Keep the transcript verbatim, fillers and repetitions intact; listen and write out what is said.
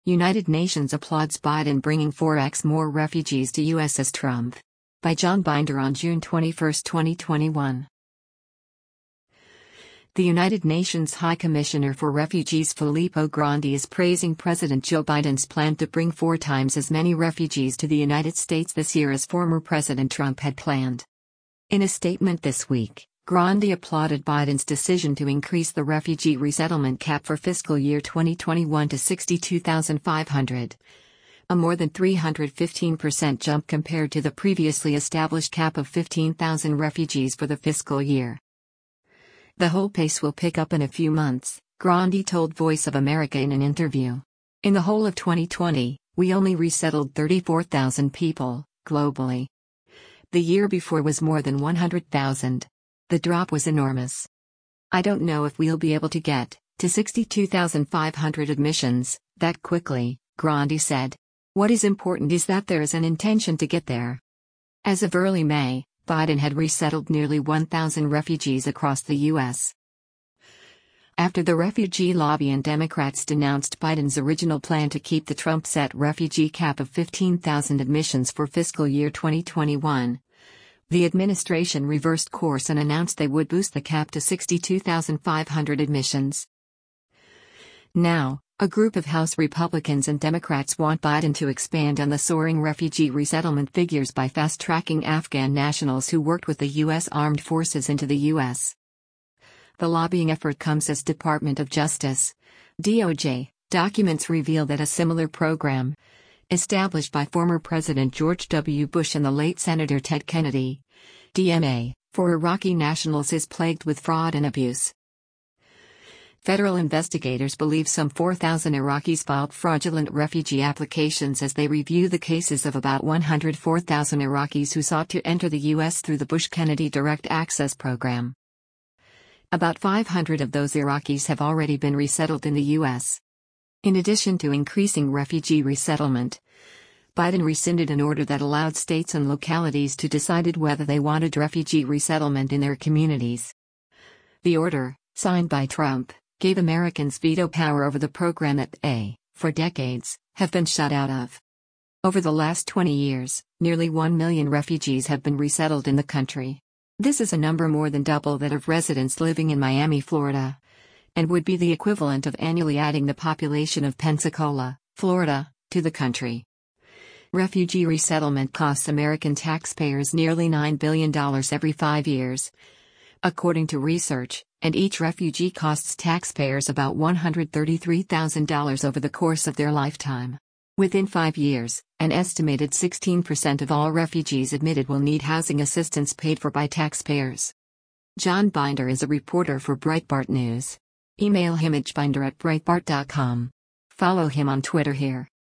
United Nations applauds Biden bringing four x more refugees to U S as Trump. By John Binder on June twenty-first, twenty twenty-one. The United Nations High Commissioner for Refugees Filippo Grandi is praising President Joe Biden's plan to bring four times as many refugees to the United States this year as former President Trump had planned. In a statement this week, Grandi applauded Biden's decision to increase the refugee resettlement cap for fiscal year twenty twenty-one to sixty-two thousand five hundred, a more than three hundred fifteen percent jump compared to the previously established cap of fifteen thousand refugees for the fiscal year. The whole pace will pick up in a few months, Grandi told Voice of America in an interview. In the whole of twenty twenty, we only resettled thirty-four thousand people, globally. The year before was more than one hundred thousand. The drop was enormous. I don't know if we'll be able to get to sixty-two thousand five hundred admissions that quickly, Grandi said. What is important is that there is an intention to get there. As of early May, Biden had resettled nearly one thousand refugees across the U S. After the refugee lobby and Democrats denounced Biden's original plan to keep the Trump-set refugee cap of fifteen thousand admissions for fiscal year twenty twenty-one, the administration reversed course and announced they would boost the cap to sixty-two thousand five hundred admissions. Now, a group of House Republicans and Democrats want Biden to expand on the soaring refugee resettlement figures by fast-tracking Afghan nationals who worked with the U S Armed Forces into the U S. The lobbying effort comes as Department of Justice, D O J, documents reveal that a similar program, established by former President George W. Bush and the late Senator Ted Kennedy, D M A, for Iraqi nationals is plagued with fraud and abuse. Federal investigators believe some four thousand Iraqis filed fraudulent refugee applications as they review the cases of about one hundred four thousand Iraqis who sought to enter the U S through the Bush-Kennedy Direct Access Program. About five hundred of those Iraqis have already been resettled in the U S. In addition to increasing refugee resettlement, Biden rescinded an order that allowed states and localities to decide whether they wanted refugee resettlement in their communities. The order, signed by Trump, gave Americans veto power over the program that they, for decades, have been shut out of. Over the last twenty years, nearly one million refugees have been resettled in the country. This is a number more than double that of residents living in Miami, Florida, and would be the equivalent of annually adding the population of Pensacola, Florida, to the country. Refugee resettlement costs American taxpayers nearly nine billion dollars every five years, according to research, and each refugee costs taxpayers about one hundred thirty-three thousand dollars over the course of their lifetime. Within five years, an estimated sixteen percent of all refugees admitted will need housing assistance paid for by taxpayers. John Binder is a reporter for Breitbart News. Email him at binder at breitbart dot com. Follow him on Twitter here.